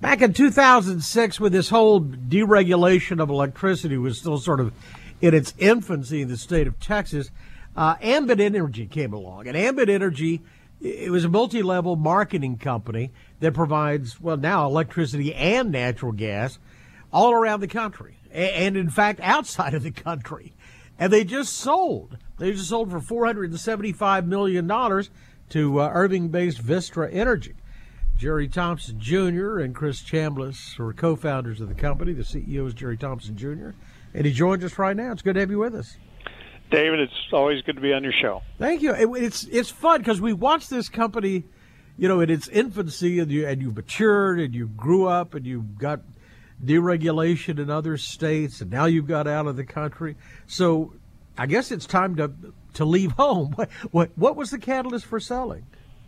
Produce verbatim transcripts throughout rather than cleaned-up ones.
Back in two thousand six, when this whole deregulation of electricity was still sort of in its infancy in the state of Texas, uh, Ambit Energy came along. And Ambit Energy, it was a multi-level marketing company that provides, well, now electricity and natural gas all around the country, and in fact, outside of the country. And they just sold. They just sold for four hundred seventy-five million dollars to uh, Irving-based Vistra Energy. Jerry Thompson Junior and Chris Chambliss are co-founders of the company. The C E O is Jerry Thompson Junior, and he joins us right now. It's good to have you with us. David, it's always good to be on your show. Thank you. It, it's it's fun because we watched this company, you know, in its infancy, and you and you matured, and you grew up, and you got deregulation in other states, and now you've got out of the country. So I guess it's time to to leave home. What what, what was the catalyst for selling?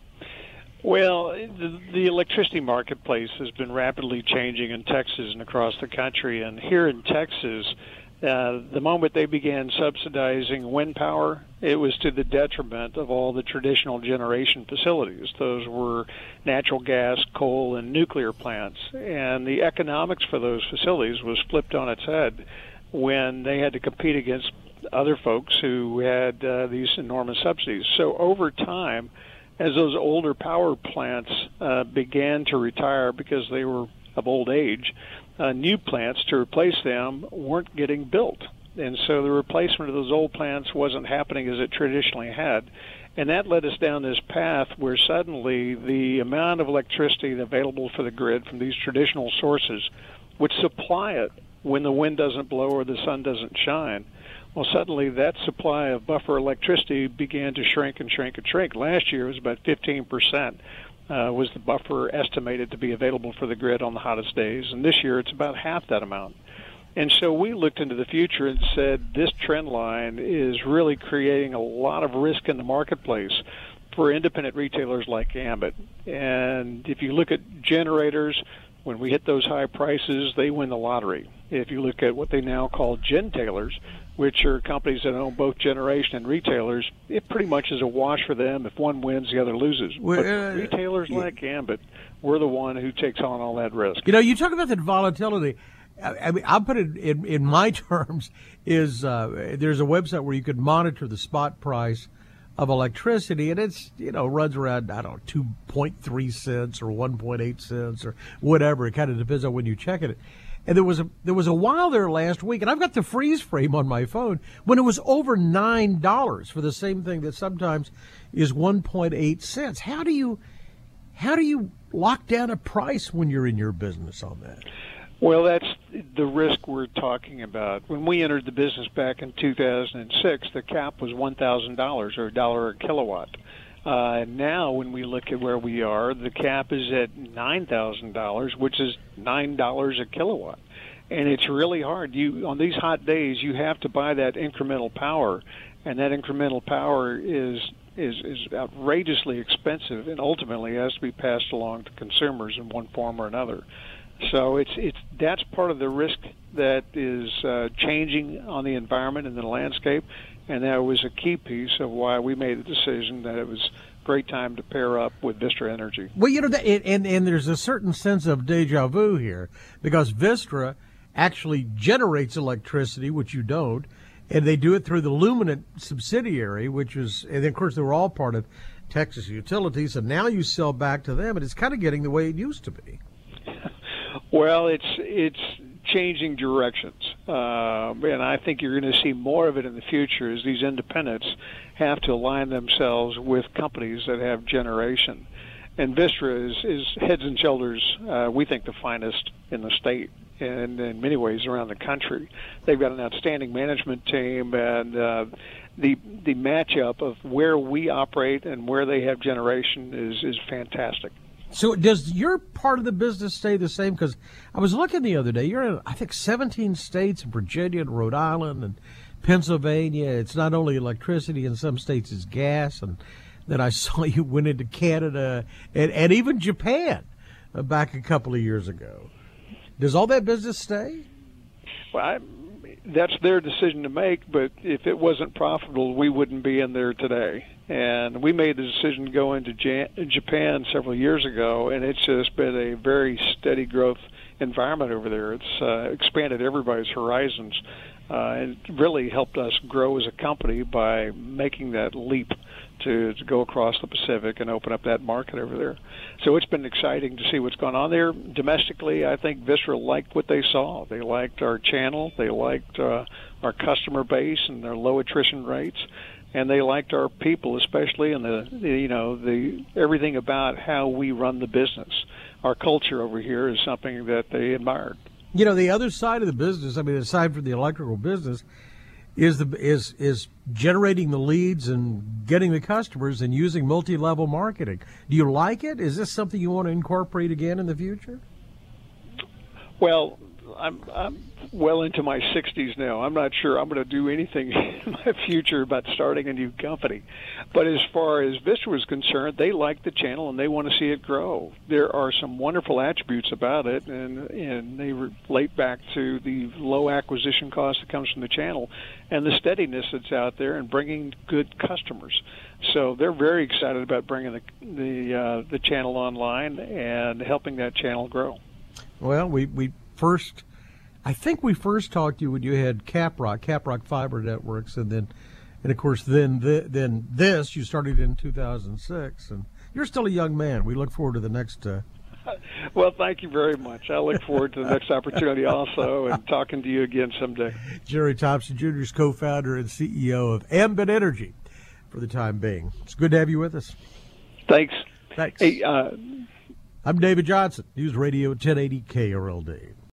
Well, the, the electricity marketplace has been rapidly changing in Texas and across the country. And here in Texas, uh, the moment they began subsidizing wind power, it was to the detriment of all the traditional generation facilities. Those were natural gas, coal, and nuclear plants. And the economics for those facilities was flipped on its head when they had to compete against other folks who had uh, these enormous subsidies. So over time, as those older power plants uh, began to retire because they were of old age, uh, new plants to replace them weren't getting built. And so the replacement of those old plants wasn't happening as it traditionally had. And that led us down this path where suddenly the amount of electricity available for the grid from these traditional sources would supply it when the wind doesn't blow or the sun doesn't shine. Well, suddenly that supply of buffer electricity began to shrink and shrink and shrink. Last year it was about fifteen percent uh, was the buffer estimated to be available for the grid on the hottest days, and this year it's about half that amount. And so we looked into the future and said this trend line is really creating a lot of risk in the marketplace for independent retailers like Ambit. And if you look at generators, when we hit those high prices, they win the lottery. If you look at what they now call gen-tailers, which are companies that own both generation and retailers, it pretty much is a wash for them. If one wins, the other loses. Well, but uh, retailers yeah. like Ambit, we're the one who takes on all that risk. You know, you talk about that volatility. I, I mean, I'll put it in, in my terms, is uh, there's a website where you could monitor the spot price of electricity, and it's, you know, runs around, I don't know, two point three cents or one point eight cents or whatever. It kind of depends on when you check it. And there was a there was a while there last week, and I've got the freeze frame on my phone, when it was over nine dollars for the same thing that sometimes is one point eight cents. How do you how do you lock down a price when you're in your business on that? Well, that's the risk we're talking about. When we entered the business back in two thousand six, the cap was one thousand dollars or a dollar a kilowatt. Uh, now, when we look at where we are, the cap is at nine thousand dollars, which is nine dollars a kilowatt. And it's really hard. You on these hot days, you have to buy that incremental power, and that incremental power is is is outrageously expensive, and ultimately has to be passed along to consumers in one form or another. So it's it's that's part of the risk that is uh, changing on the environment and the landscape, and that was a key piece of why we made the decision that it was a great time to pair up with Vistra Energy. Well, you know, that, and and there's a certain sense of deja vu here, because Vistra actually generates electricity, which you don't, and they do it through the Luminant subsidiary, which is, and of course they were all part of Texas Utilities, and now you sell back to them, and it's kind of getting the way it used to be. Well, it's it's changing directions, uh, and I think you're going to see more of it in the future as these independents have to align themselves with companies that have generation. And Vistra is, is heads and shoulders, uh, we think, the finest in the state, and in many ways around the country. They've got an outstanding management team, and uh, the the matchup of where we operate and where they have generation is is fantastic. So does your part of the business stay the same? Because I was looking the other day, you're in, I think, seventeen states, Virginia and Rhode Island and Pennsylvania. It's not only electricity, in some states it's gas. And then I saw you went into Canada and, and even Japan uh, back a couple of years ago. Does all that business stay? Well, I, that's their decision to make, but if it wasn't profitable, we wouldn't be in there today. And we made the decision to go into Japan several years ago, and it's just been a very steady growth environment over there. It's uh, expanded everybody's horizons, uh, and really helped us grow as a company by making that leap to, to go across the Pacific and open up that market over there. So it's been exciting to see what's going on there. Domestically, I think Vistra liked what they saw. They liked our channel. They liked uh, our customer base and their low attrition rates. And they liked our people, especially, and the, the you know the everything about how we run the business. Our culture over here is something that they admired. You know, the other side of the business, I mean, aside from the electrical business, is the is is generating the leads and getting the customers and using multi-level marketing. Do you like it? Is this something you want to incorporate again in the future? Well, I'm I'm well into my sixties now. I'm not sure I'm going to do anything in my future about starting a new company. But as far as Vistra was concerned, they like the channel and they want to see it grow. There are some wonderful attributes about it, and and they relate back to the low acquisition cost that comes from the channel and the steadiness that's out there and bringing good customers. So they're very excited about bringing the the uh, the channel online and helping that channel grow. Well, we we first. I think we first talked to you when you had Caprock, Caprock Fiber Networks, and then, and of course, then the, then this you started in two thousand six, and you're still a young man. We look forward to the next. Uh... Well, thank you very much. I look forward to the next opportunity also, and talking to you again someday. Jerry Thompson Junior is co-founder and C E O of Ambit Energy for the time being. It's good to have you with us. Thanks. Thanks. Hey, uh, I'm David Johnson, News Radio ten eighty K R L D.